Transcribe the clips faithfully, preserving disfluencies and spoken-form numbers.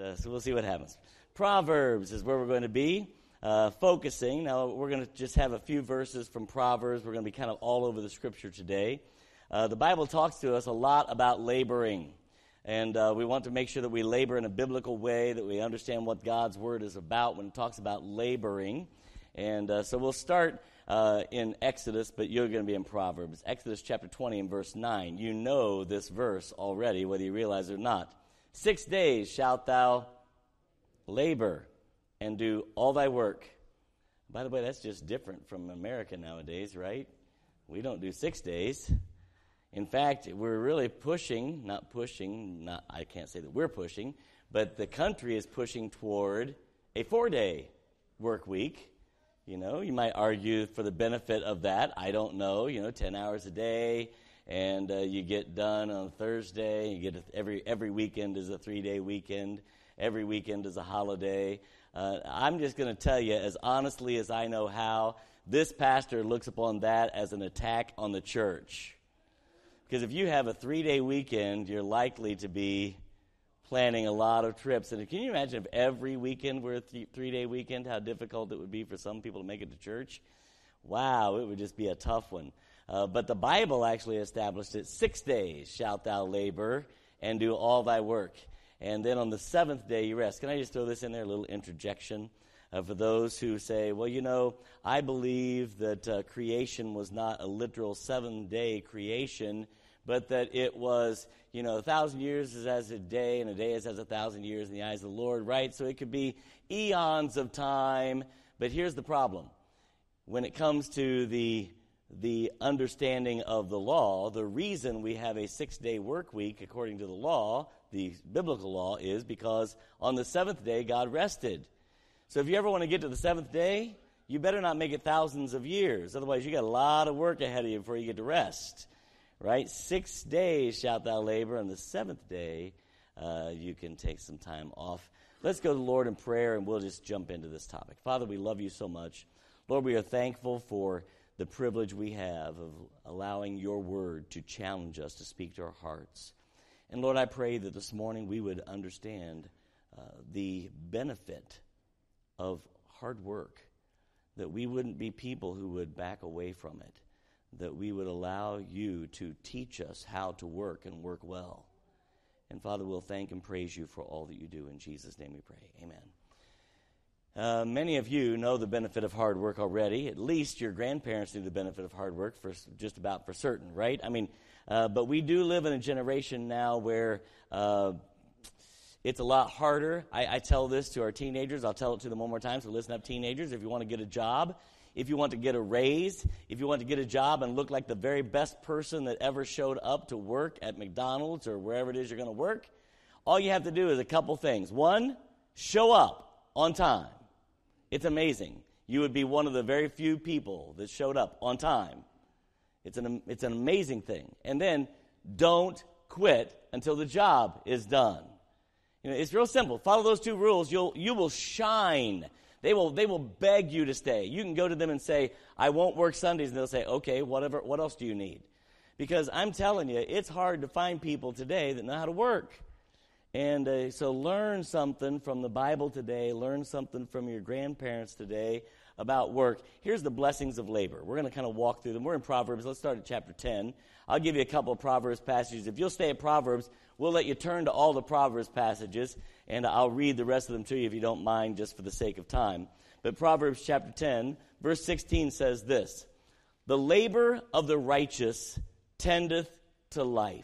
uh, so we'll see what happens. Proverbs is where we're going to be uh, focusing. Now, we're going to just have a few verses from Proverbs. We're going to be kind of all over the Scripture today. Uh, the Bible talks to us a lot about laboring, and uh, we want to make sure that we labor in a biblical way, that we understand what God's Word is about when it talks about laboring. And uh, so we'll start uh, in Exodus, but you're going to be in Proverbs. Exodus chapter twenty and verse nine. You know this verse already, whether you realize it or not. Six days shalt thou labor and do all thy work. By the way, that's just different from America nowadays, right? We don't do six days. In fact, we're really pushing, not pushing, not I can't say that we're pushing, but the country is pushing toward a four-day work week. You know, you might argue for the benefit of that. I don't know, you know, ten hours a day, and uh, you get done on Thursday. You get a, every every weekend is a three-day weekend. Every weekend is a holiday. Uh, I'm just going to tell you, as honestly as I know how, this pastor looks upon that as an attack on the church. Because if you have a three-day weekend, you're likely to be planning a lot of trips. And can you imagine if every weekend were a th- three-day weekend, how difficult it would be for some people to make it to church? Wow, it would just be a tough one. Uh, but the Bible actually established it, six days shalt thou labor and do all thy work. And then on the seventh day you rest. Can I just throw this in there, a little interjection? Uh, for those who say, well, you know, I believe that uh, creation was not a literal seven-day creation, but that it was, you know, a thousand years is as a day, and a day is as a thousand years in the eyes of the Lord, right? So it could be eons of time. But here's the problem. When it comes to the the understanding of the law, the reason we have a six-day work week, according to the law, the biblical law, is because on the seventh day, God rested. So if you ever want to get to the seventh day, you better not make it thousands of years. Otherwise, you got a lot of work ahead of you before you get to rest. Right? Six days shalt thou labor, and the seventh day uh, you can take some time off. Let's go to the Lord in prayer, and we'll just jump into this topic. Father, we love you so much. Lord, we are thankful for the privilege we have of allowing your word to challenge us, to speak to our hearts. And Lord, I pray that this morning we would understand uh, the benefit of hard work, that we wouldn't be people who would back away from it, that we would allow you to teach us how to work and work well. And Father, we'll thank and praise you for all that you do. In Jesus' name we pray. Amen. Uh, many of you know the benefit of hard work already. At least your grandparents knew the benefit of hard work for just about for certain, right? I mean, uh, but we do live in a generation now where uh, it's a lot harder. I, I tell this to our teenagers. I'll tell it to them one more time. So listen up, teenagers. If you want to get a job, if you want to get a raise, if you want to get a job and look like the very best person that ever showed up to work at McDonald's or wherever it is you're going to work, all you have to do is a couple things. One, show up on time. It's amazing. You would be one of the very few people that showed up on time. It's an it's an amazing thing. And then don't quit until the job is done. You know, it's real simple. Follow those two rules. You'll you will shine. They will they will beg you to stay. You can go to them and say, I won't work Sundays, and they'll say, okay, whatever. What else do you need? Because I'm telling you, it's hard to find people today that know how to work. And uh, so learn something from the Bible today. Learn something from your grandparents today about work. Here's the blessings of labor. We're going to kind of walk through them. We're in Proverbs. Let's start at chapter ten. I'll give you a couple of Proverbs passages. If you'll stay at Proverbs, we'll let you turn to all the Proverbs passages, and I'll read the rest of them to you if you don't mind, just for the sake of time. But Proverbs chapter ten, verse sixteen says this, the labor of the righteous tendeth to life.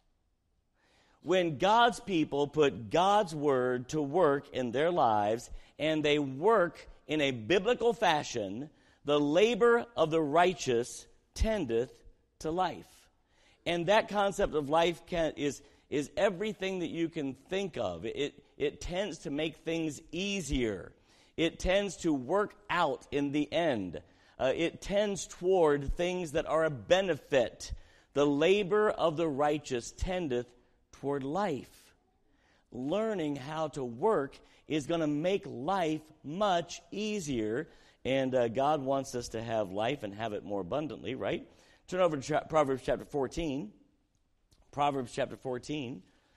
When God's people put God's word to work in their lives, and they work in a biblical fashion, the labor of the righteous tendeth to life. And that concept of life can, is, is everything that you can think of. It, it tends to make things easier. It tends to work out in the end. Uh, it tends toward things that are a benefit. The labor of the righteous tendeth toward life. Learning how to work is going to make life much easier, and uh, God wants us to have life and have it more abundantly, right? Turn over to tra- Proverbs chapter fourteen. Proverbs chapter fourteen.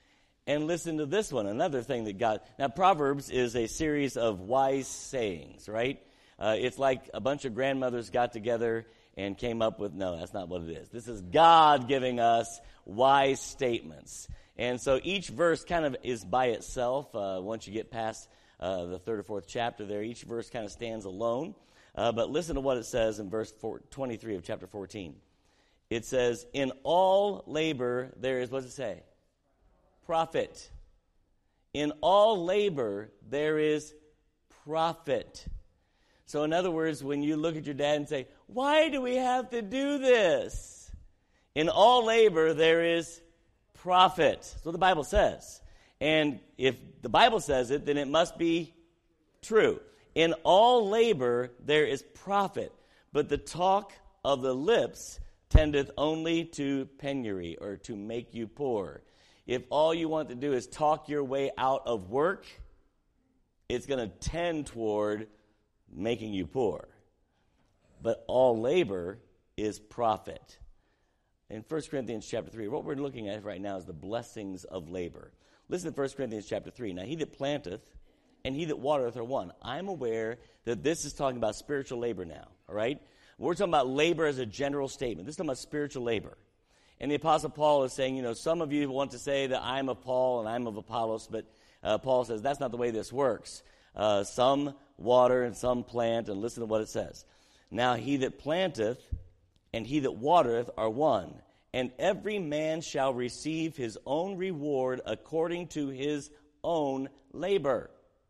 And listen to this one, another thing that God... Now, Proverbs is a series of wise sayings, right? Uh, it's like a bunch of grandmothers got together and came up with... No, that's not what it is. This is God giving us wise statements. And so each verse kind of is by itself. Uh, once you get past uh, the third or fourth chapter there, each verse kind of stands alone. Uh, but listen to what it says in verse four, twenty-three of chapter fourteen. It says, in all labor there is, what does it say? Profit. In all labor there is profit. So in other words, when you look at your dad and say, why do we have to do this? In all labor there is profit. That's what the Bible says. And if the Bible says it, then it must be true. In all labor there is profit, but the talk of the lips tendeth only to penury, or to make you poor. If all you want to do is talk your way out of work, it's going to tend toward making you poor. But all labor is profit. In First Corinthians chapter three, what we're looking at right now is the blessings of labor. Listen to First Corinthians chapter three. Now, he that planteth and he that watereth are one. I'm aware that this is talking about spiritual labor now, all right? We're talking about labor as a general statement. This is talking about spiritual labor. And the Apostle Paul is saying, you know, some of you want to say that I'm of Paul and I'm of Apollos, but uh, Paul says that's not the way this works. Uh, some water and some plant, and listen to what it says. Now he that planteth and he that watereth are one, and every man shall receive his own reward according to his own labor.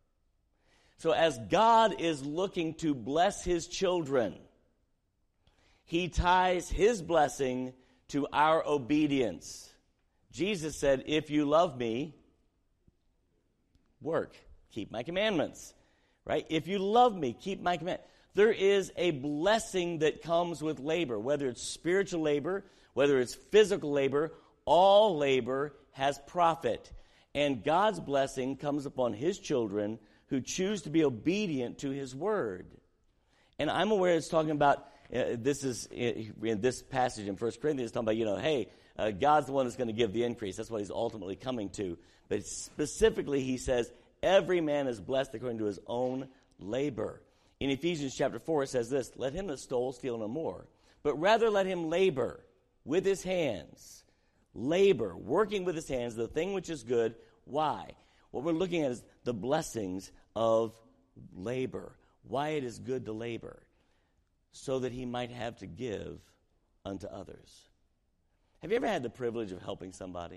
So as God is looking to bless his children, he ties his blessing to our obedience. Jesus said, if you love me, work, keep my commandments. Right? If you love me, keep my commandments. There is a blessing that comes with labor, whether it's spiritual labor, whether it's physical labor, all labor has profit. And God's blessing comes upon his children who choose to be obedient to his word. And I'm aware it's talking about, uh, this is in this passage in First Corinthians, talking about, you know, hey, uh, God's the one that's going to give the increase. That's what he's ultimately coming to. But specifically, he says, every man is blessed according to his own labor. In Ephesians chapter four, it says this, let him that stole steal no more, but rather let him labor with his hands. Labor, working with his hands, the thing which is good. Why? What we're looking at is the blessings of labor. Why it is good to labor. So that he might have to give unto others. Have you ever had the privilege of helping somebody?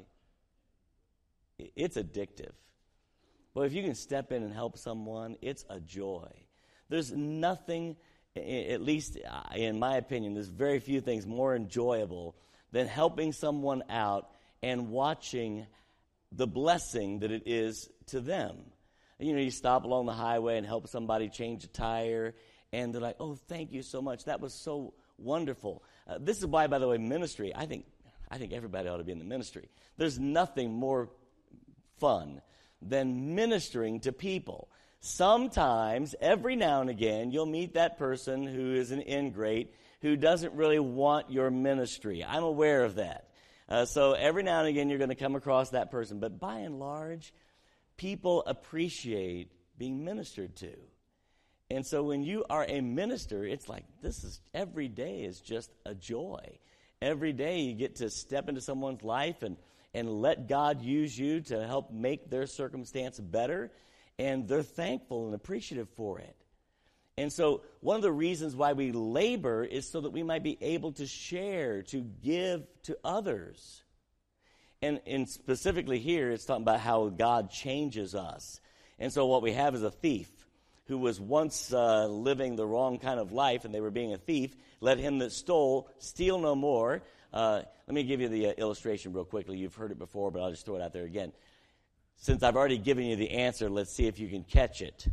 It's addictive. But if you can step in and help someone, it's a joy. There's nothing, at least in my opinion, there's very few things more enjoyable than helping someone out and watching the blessing that it is to them. You know, you stop along the highway and help somebody change a tire, and they're like, oh, thank you so much. That was so wonderful. Uh, this is why, by the way, ministry, I think, I think everybody ought to be in the ministry. There's nothing more fun than ministering to people. Sometimes, every now and again, you'll meet that person who is an ingrate, who doesn't really want your ministry. I'm aware of that. Uh, so every now and again, you're going to come across that person. But by and large, people appreciate being ministered to. And so when you are a minister, it's like this is every day is just a joy. Every day you get to step into someone's life and, and let God use you to help make their circumstance better. And they're thankful and appreciative for it. And so one of the reasons why we labor is so that we might be able to share, to give to others. And, and specifically here, it's talking about how God changes us. And so what we have is a thief who was once uh, living the wrong kind of life, and they were being a thief. Let him that stole steal no more. Uh, let me give you the uh, illustration real quickly. You've heard it before, but I'll just throw it out there again. Since I've already given you the answer, let's see if you can catch it.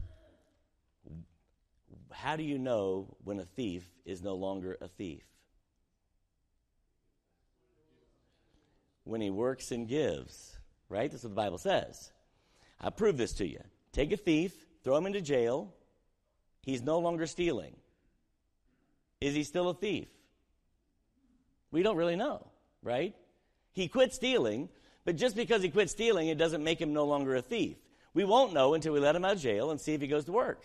How do you know when a thief is no longer a thief? When he works and gives, right? That's what the Bible says. I'll prove this to you. Take a thief, throw him into jail. He's no longer stealing. Is he still a thief? We don't really know, right? He quit stealing, But just because he quit stealing, it doesn't make him no longer a thief. We won't know until we let him out of jail and see if he goes to work.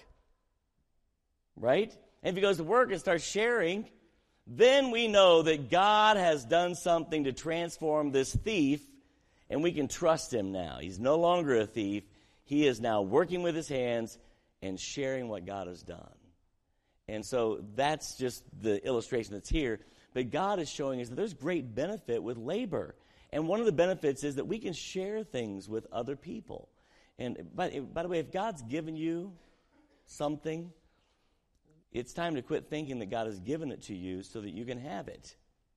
Right? And if he goes to work and starts sharing, then we know that God has done something to transform this thief, and we can trust him now. He's no longer a thief. He is now working with his hands and sharing what God has done. And so that's just the illustration that's here. But God is showing us that there's great benefit with labor. And one of the benefits is that we can share things with other people. And by, by the way, if God's given you something, it's time to quit thinking that God has given it to you so that you can have it.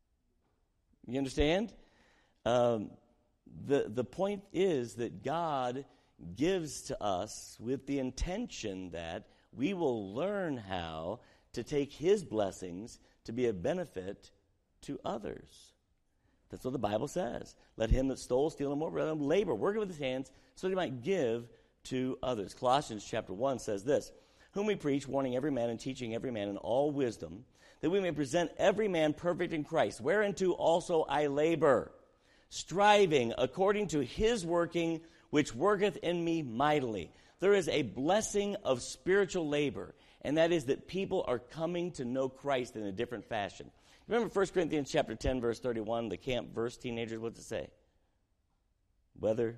You understand? Um, the, the point is that God gives to us with the intention that we will learn how to take his blessings to be a benefit to others. That's what the Bible says. Let him that stole steal no more, but let him labor, working with his hands, so that he might give to others. Colossians chapter one says this, whom we preach, warning every man and teaching every man in all wisdom, that we may present every man perfect in Christ, whereunto also I labor, striving according to his working, which worketh in me mightily. There is a blessing of spiritual labor, and that is that people are coming to know Christ in a different fashion. Remember First Corinthians chapter ten, verse thirty-one, the camp verse, teenagers, what's it say? Whether?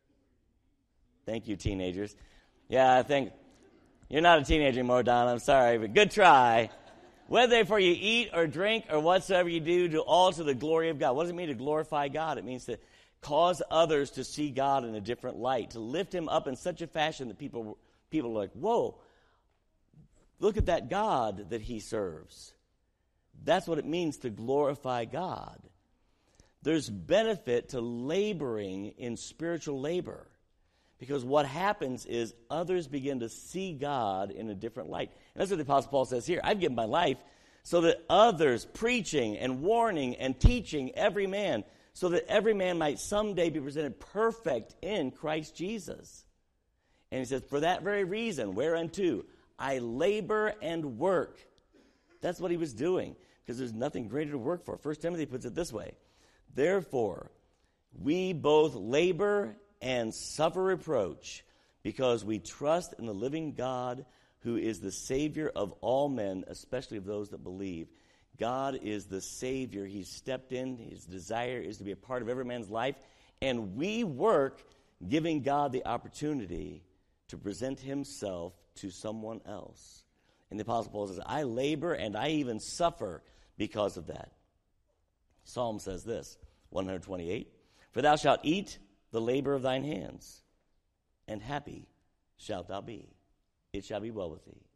Thank you, teenagers. Yeah, I think you're not a teenager anymore, Don. I'm sorry, but good try. Whether therefore you eat or drink or whatsoever you do, do all to the glory of God. What does it mean to glorify God? It means to cause others to see God in a different light, to lift him up in such a fashion that people, people are like, whoa, look at that God that he serves. That's what it means to glorify God. There's benefit to laboring in spiritual labor, because what happens is others begin to see God in a different light. And that's what the Apostle Paul says here. I've given my life so that others, preaching and warning and teaching every man, so that every man might someday be presented perfect in Christ Jesus. And he says, for that very reason, whereunto I labor and work. That's what he was doing, because there's nothing greater to work for. First Timothy puts it this way, therefore, we both labor and suffer reproach, because we trust in the living God, who is the Savior of all men, especially of those that believe. God is the Savior. He's stepped in. His desire is to be a part of every man's life. And we work giving God the opportunity to present himself to someone else. And the Apostle Paul says, I labor and I even suffer because of that. Psalm says this, one twenty-eight, for thou shalt eat the labor of thine hands, and happy shalt thou be. It shall be well with thee.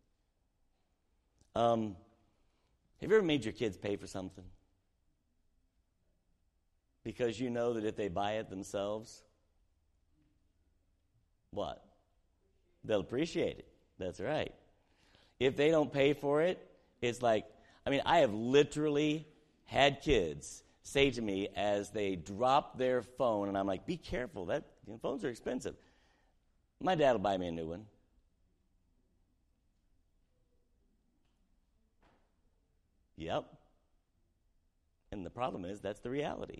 Um, have you ever made your kids pay for something? Because you know that if they buy it themselves, what? They'll appreciate it. That's right. If they don't pay for it, it's like, I mean, I have literally had kids say to me as they drop their phone, and I'm like, be careful, that you know, phones are expensive. My dad will buy me a new one. Yep. And the problem is, that's the reality.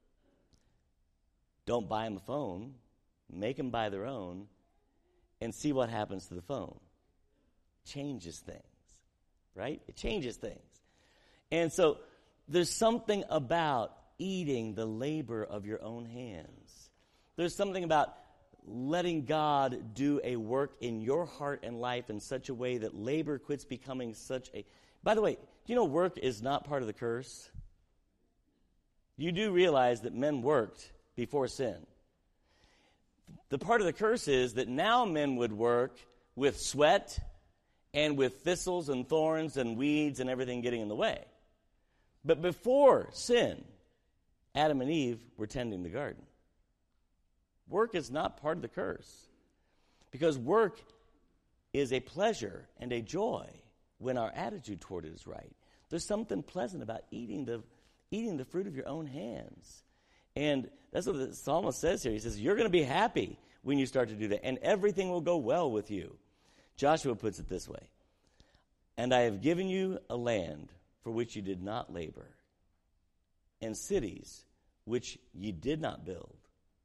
Don't buy them a phone, make them buy their own, and see what happens to the phone. Changes things, right? It changes things. And so there's something about eating the labor of your own hands. There's something about letting God do a work in your heart and life in such a way that labor quits becoming such a... By the way, do you know work is not part of the curse? You do realize that men worked before sin. The part of the curse is that now men would work with sweat and with thistles and thorns and weeds and everything getting in the way. But before sin, Adam and Eve were tending the garden. Work is not part of the curse, because work is a pleasure and a joy when our attitude toward it is right. There's something pleasant about eating the eating the fruit of your own hands. And that's what the psalmist says here. He says, you're going to be happy when you start to do that, and everything will go well with you. Joshua puts it this way, and I have given you a land for which you did not labor, and cities which ye did not build.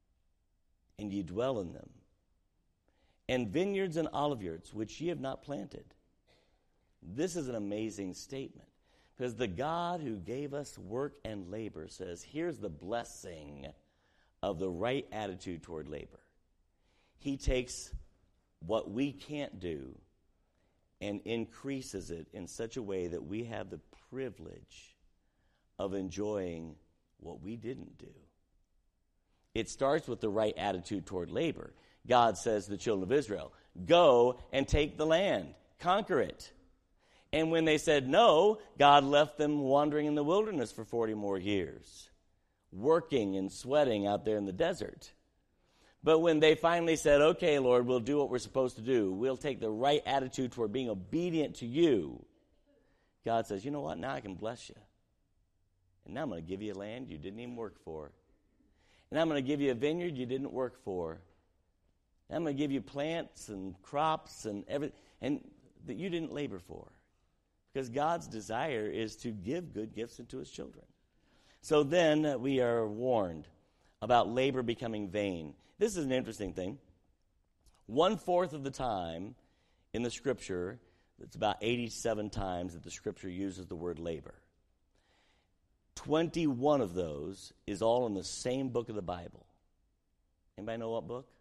and ye dwell in them, and vineyards and oliveyards, which ye have not planted. This is an amazing statement, because the God who gave us work and labor says, here's the blessing of the right attitude toward labor. He takes what we can't do and increases it in such a way that we have the privilege of enjoying what we didn't do. It starts with the right attitude toward labor. God says to the children of Israel, go and take the land, conquer it. And when they said no, God left them wandering in the wilderness for forty more years, working and sweating out there in the desert. But when they finally said, okay, Lord, we'll do what we're supposed to do, we'll take the right attitude toward being obedient to you, God says, you know what, now I can bless you. And now I'm going to give you a land you didn't even work for. And I'm going to give you a vineyard you didn't work for. And I'm going to give you plants and crops and everything and that you didn't labor for. Because God's desire is to give good gifts unto his children. So then uh, we are warned about labor becoming vain. This is an interesting thing. One-fourth of the time in the Scripture, it's about eighty-seven times that the Scripture uses the word labor. twenty-one of those is all in the same book of the Bible. Anybody know what book?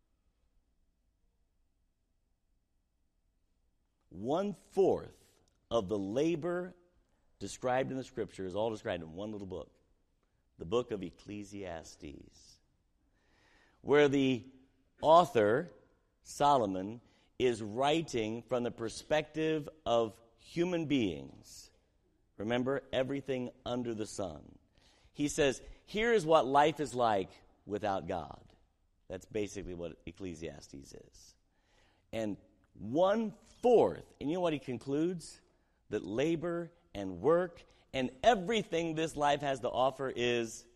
One-fourth of the labor described in the Scripture is all described in one little book, the book of Ecclesiastes, where the author, Solomon, is writing from the perspective of human beings. Remember, everything under the sun. He says, here is what life is like without God. That's basically what Ecclesiastes is. And one-fourth, and you know what he concludes? That labor and work and everything this life has to offer is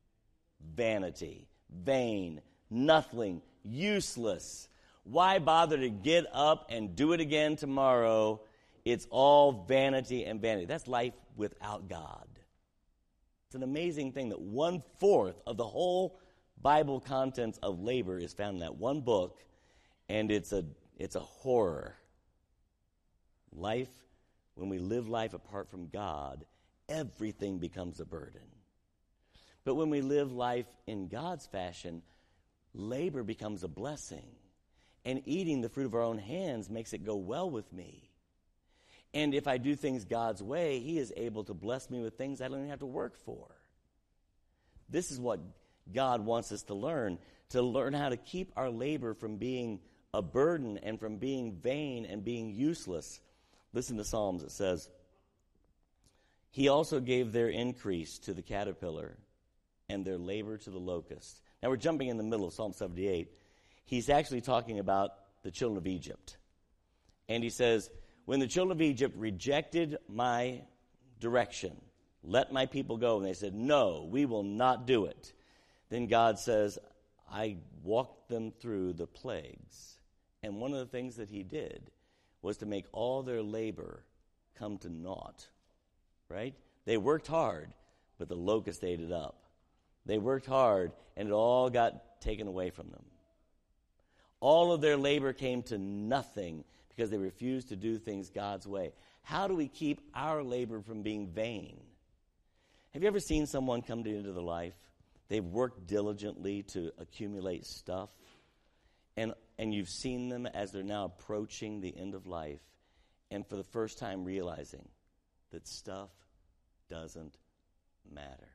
vanity, vain, nothing, useless. Why bother to get up and do it again tomorrow? It's all vanity and vanity. That's life without God. It's an amazing thing that one-fourth of the whole Bible contents of labor is found in that one book, and it's a it's a horror. Life, when we live life apart from God, everything becomes a burden. But when we live life in God's fashion, labor becomes a blessing. And eating the fruit of our own hands makes it go well with me. And if I do things God's way, he is able to bless me with things I don't even have to work for. This is what God wants us to learn, to learn how to keep our labor from being a burden and from being vain and being useless. Listen to Psalms. It says, he also gave their increase to the caterpillar and their labor to the locust. Now we're jumping in the middle of Psalm seventy-eight. He's actually talking about the children of Egypt. And he says, when the children of Egypt rejected my direction, let my people go, and they said, no, we will not do it. Then God says, I walked them through the plagues. And one of the things that he did was to make all their labor come to naught, right? They worked hard, but the locust ate it up. They worked hard, and it all got taken away from them. All of their labor came to nothing because they refused to do things God's way. How do we keep our labor from being vain? Have you ever seen someone come to into their life? They've worked diligently to accumulate stuff, and and you've seen them as they're now approaching the end of life, and for the first time realizing that stuff doesn't matter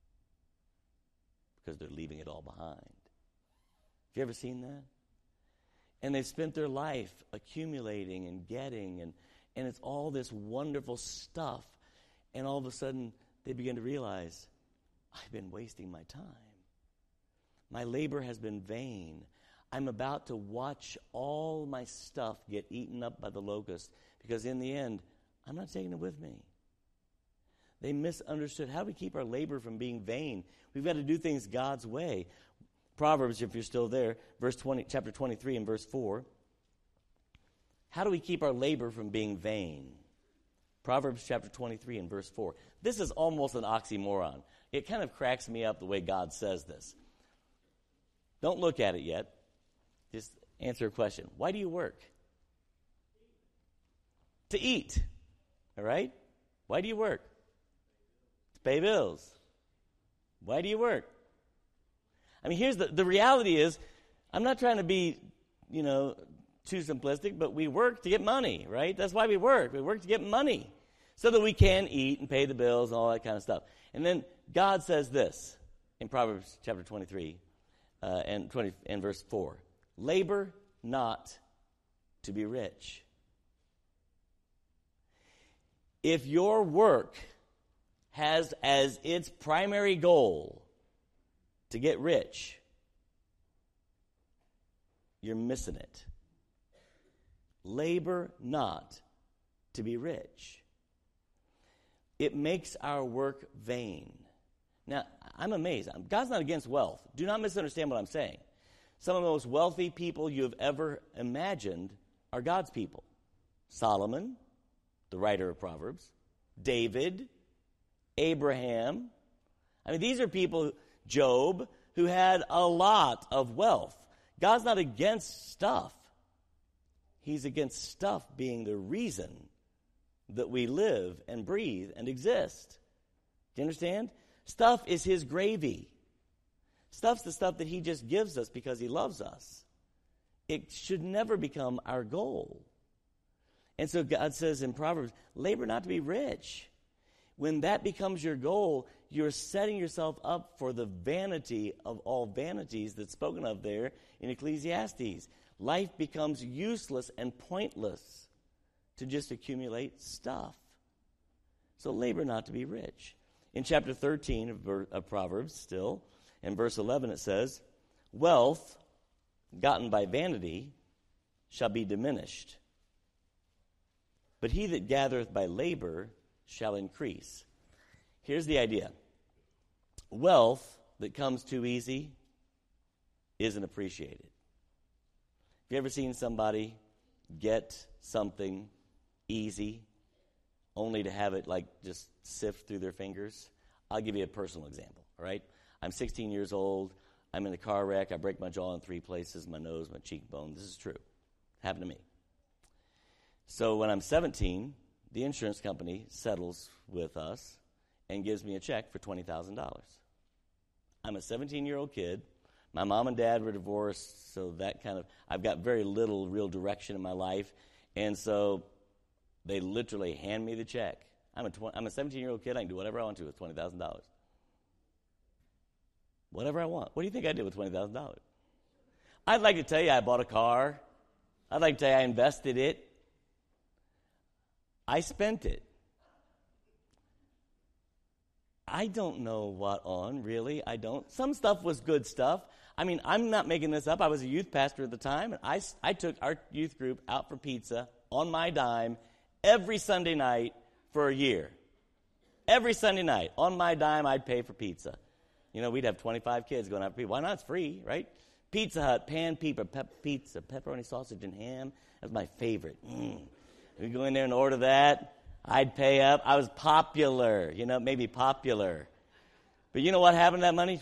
because they're leaving it all behind. Have you ever seen that? And they've spent their life accumulating and getting, and, and it's all this wonderful stuff, and all of a sudden they begin to realize, I've been wasting my time. My labor has been vain. I'm about to watch all my stuff get eaten up by the locust because in the end, I'm not taking it with me. They misunderstood. How do we keep our labor from being vain? We've got to do things God's way. Proverbs, if you're still there, verse twenty, chapter twenty-three and verse four. How do we keep our labor from being vain? Proverbs chapter twenty-three and verse four. This is almost an oxymoron. It kind of cracks me up the way God says this. Don't look at it yet. Just answer a question. Why do you work? To eat. All right? Why do you work? To pay bills. Why do you work? I mean, here's the, the reality is, I'm not trying to be, you know, too simplistic, but we work to get money, right? That's why we work. We work to get money so that we can eat and pay the bills and all that kind of stuff. And then God says this in Proverbs chapter twenty-three uh, and twenty and verse four: labor not to be rich. If your work has as its primary goal to get rich, you're missing it. Labor not to be rich. It makes our work vain. Now, I'm amazed. God's not against wealth. Do not misunderstand what I'm saying. Some of the most wealthy people you have ever imagined are God's people. Solomon, the writer of Proverbs, David, Abraham. I mean, these are people, Job, who had a lot of wealth. God's not against stuff. He's against stuff being the reason that we live and breathe and exist. Do you understand? Stuff is his gravy. Stuff's the stuff that he just gives us because he loves us. It should never become our goal. And so God says in Proverbs, labor not to be rich. When that becomes your goal, you're setting yourself up for the vanity of all vanities that's spoken of there in Ecclesiastes. Life becomes useless and pointless to just accumulate stuff. So labor not to be rich. In chapter thirteen of, of Proverbs still, in verse eleven it says, wealth gotten by vanity shall be diminished, but he that gathereth by labor shall increase. Here's the idea. Wealth that comes too easy isn't appreciated. Have you ever seen somebody get something easy only to have it like just sift through their fingers? I'll give you a personal example, all right? I'm sixteen years old. I'm in a car wreck. I break my jaw in three places, my nose, my cheekbone. This is true. Happened to me. So when I'm seventeen, the insurance company settles with us and gives me a check for twenty thousand dollars. I'm a seventeen-year-old kid. My mom and dad were divorced, so that kind of, I've got very little real direction in my life. And so they literally hand me the check. I'm a tw- I'm a seventeen-year-old kid. I can do whatever I want to with twenty thousand dollars. Whatever I want. What do you think I did with twenty thousand dollars? I'd like to tell you I bought a car. I'd like to tell you I invested it. I spent it. I don't know what on, really. I don't. Some stuff was good stuff. I mean, I'm not making this up. I was a youth pastor at the time, and I, I took our youth group out for pizza on my dime every Sunday night for a year. Every Sunday night, on my dime, I'd pay for pizza. You know, we'd have twenty-five kids going out for pizza. Why not? It's free, right? Pizza Hut, pan pizza, pep- pizza, pepperoni sausage and ham. That's my favorite. Mm. We go in there and order that. I'd pay up. I was popular, you know, maybe popular. But you know what happened to that money?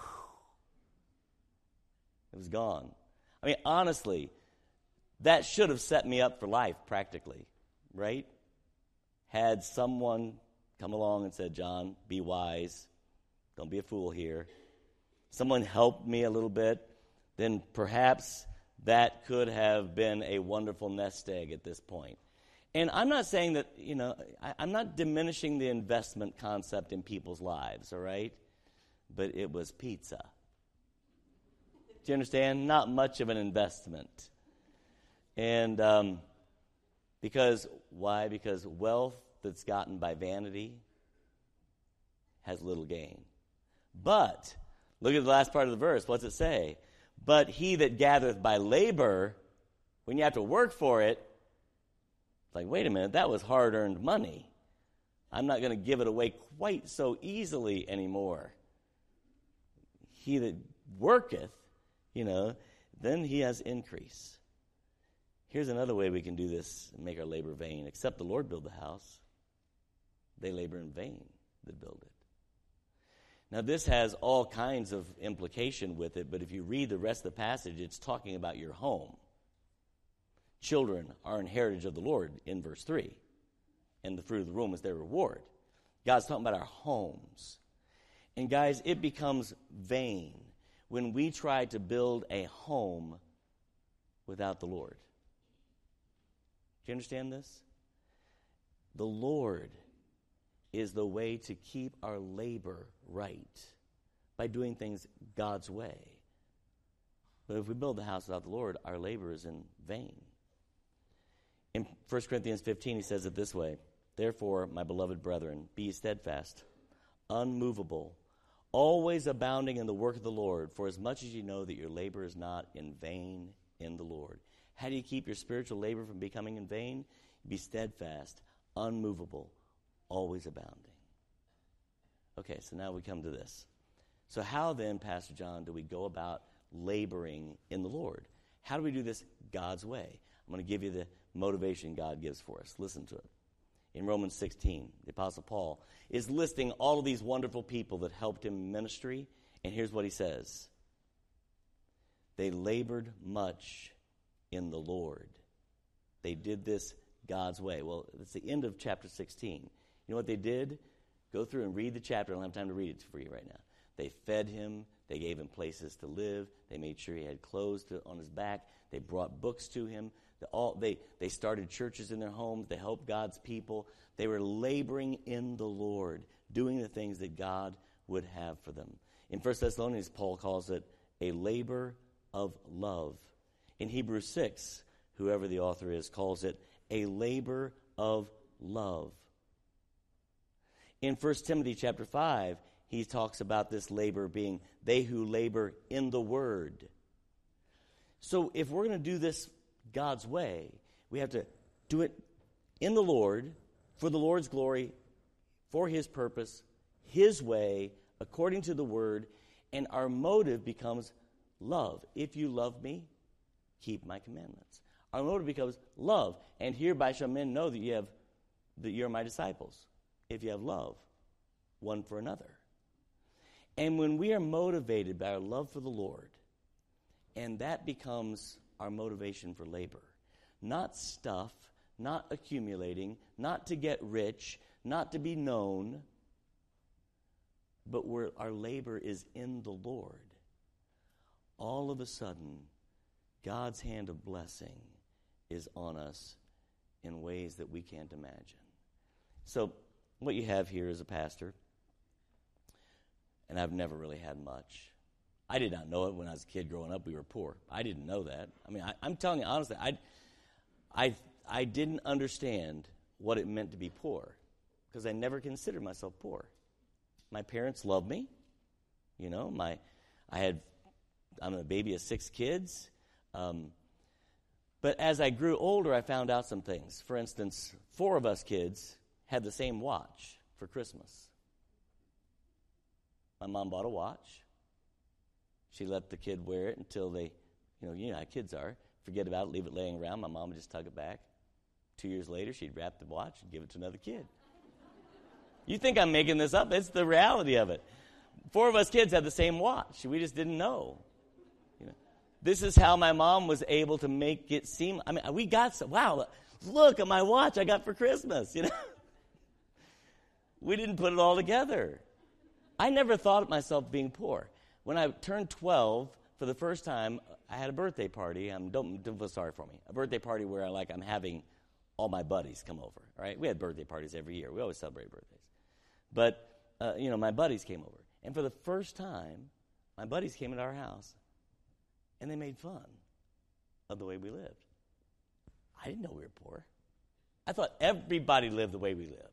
It was gone. I mean, honestly, that should have set me up for life practically, right? Had someone come along and said, John, be wise. Don't be a fool here. Someone helped me a little bit, then perhaps that could have been a wonderful nest egg at this point. And I'm not saying that, you know, I, I'm not diminishing the investment concept in people's lives, all right? But it was pizza. Do you understand? Not much of an investment. And um, because, why? Because wealth that's gotten by vanity has little gain. But, look at the last part of the verse. What's it say? But he that gathereth by labor, when you have to work for it, it's like, wait a minute, that was hard-earned money. I'm not going to give it away quite so easily anymore. He that worketh, you know, then he has increase. Here's another way we can do this and make our labor vain. Except the Lord build the house, they labor in vain that build it. Now, this has all kinds of implication with it, but if you read the rest of the passage, it's talking about your home. Children are an heritage of the Lord in verse three, and the fruit of the womb is their reward. God's talking about our homes. And guys, it becomes vain when we try to build a home without the Lord. Do you understand this? The Lord is the way to keep our labor right by doing things God's way. But if we build the house without the Lord, our labor is in vain. In First Corinthians fifteen, he says it this way, "Therefore, my beloved brethren, be steadfast, unmovable, always abounding in the work of the Lord, for as much as you know that your labor is not in vain in the Lord." How do you keep your spiritual labor from becoming in vain? Be steadfast, unmovable, always abounding. Okay, so now we come to this. So how then, Pastor John, do we go about laboring in the Lord? How do we do this God's way? I'm going to give you the motivation God gives for us. Listen to it. In Romans sixteen, the Apostle Paul is listing all of these wonderful people that helped him in ministry, and here's what he says. They labored much in the Lord. They did this God's way. Well, it's the end of chapter sixteen. You know what they did? Go through and read the chapter. I don't have time to read it for you right now. They fed him. They gave him places to live. They made sure he had clothes to, on his back. They brought books to him. The, all, they, they started churches in their homes. They helped God's people. They were laboring in the Lord, doing the things that God would have for them. In First Thessalonians, Paul calls it a labor of love. In Hebrews six, whoever the author is, calls it a labor of love. In First Timothy chapter five, he talks about this labor being they who labor in the word. So if we're going to do this God's way, we have to do it in the Lord, for the Lord's glory, for his purpose, his way, according to the word, and our motive becomes love. If you love me, keep my commandments. Our motive becomes love, and hereby shall men know that you have that you're my disciples, if you have love one for another. And when we are motivated by our love for the Lord, and that becomes our motivation for labor, not stuff, not accumulating, not to get rich, not to be known, but where our labor is in the Lord, all of a sudden, God's hand of blessing is on us in ways that we can't imagine. So what you have here is a pastor, and I've never really had much. I did not know it when I was a kid growing up. We were poor. I didn't know that. I mean, I, I'm telling you honestly, I, I, I didn't understand what it meant to be poor because I never considered myself poor. My parents loved me. You know, my, I had, I'm a baby of six kids. Um, but as I grew older, I found out some things. For instance, four of us kids had the same watch for Christmas. My mom bought a watch. She let the kid wear it until they, you know, you know how kids are. Forget about it, leave it laying around. My mom would just tug it back. Two years later, she'd wrap the watch and give it to another kid. You think I'm making this up? It's the reality of it. Four of us kids had the same watch. We just didn't know. You know, this is how my mom was able to make it seem. I mean, we got some. Wow, look at my watch I got for Christmas. You know, we didn't put it all together. I never thought of myself being poor. When I turned twelve, for the first time, I had a birthday party. Um, don't, don't feel sorry for me. A birthday party where I, like I'm having all my buddies come over. All right, we had birthday parties every year. We always celebrate birthdays. But uh, you know, my buddies came over, and for the first time, my buddies came into our house, and they made fun of the way we lived. I didn't know we were poor. I thought everybody lived the way we live.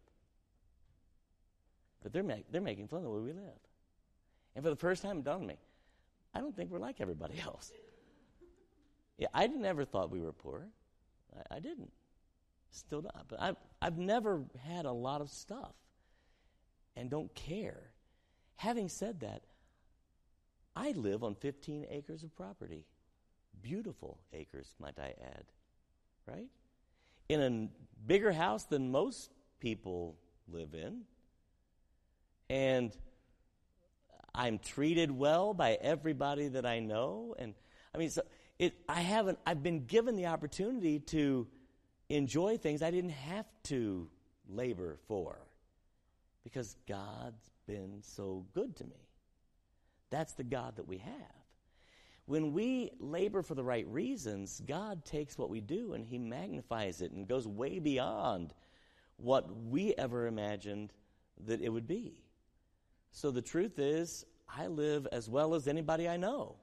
But they're make, they're making fun of the way we live. And for the first time, it dawned on me, I don't think we're like everybody else. Yeah, I never thought we were poor. I, I didn't. Still not. But I've, I've never had a lot of stuff and don't care. Having said that, I live on fifteen acres of property. Beautiful acres, might I add. Right? In a bigger house than most people live in. And I'm treated well by everybody that I know. And I mean, so it, I haven't, I've been given the opportunity to enjoy things I didn't have to labor for because God's been so good to me. That's the God that we have. When we labor for the right reasons, God takes what we do and he magnifies it and goes way beyond what we ever imagined that it would be. So the truth is, I live as well as anybody I know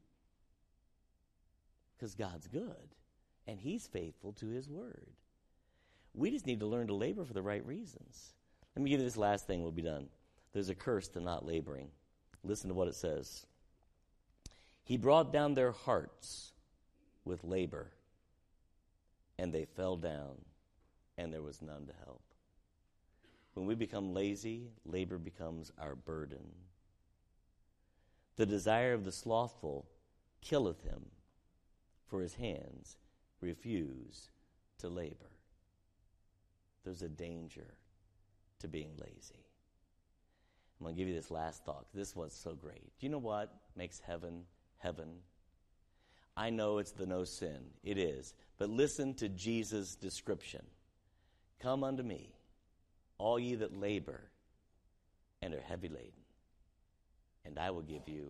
because God's good and he's faithful to his word. We just need to learn to labor for the right reasons. Let me give you this last thing, we'll be done. There's a curse to not laboring. Listen to what it says. He brought down their hearts with labor, and they fell down, and there was none to help. When we become lazy, labor becomes our burden. The desire of the slothful killeth him, for his hands refuse to labor. There's a danger to being lazy. I'm going to give you this last thought. This one's so great. Do you know what makes heaven heaven? I know it's the no sin. It is. But listen to Jesus' description. Come unto me, all ye that labor and are heavy laden, and I will give you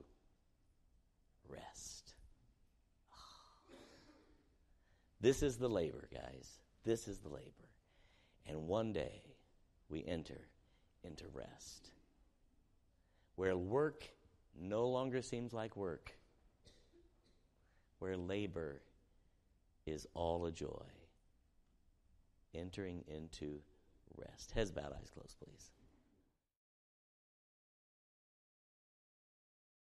rest. This is the labor, guys. This is the labor. And one day we enter into rest, where work no longer seems like work, where labor is all a joy, entering into rest. Heads bowed, eyes closed, please.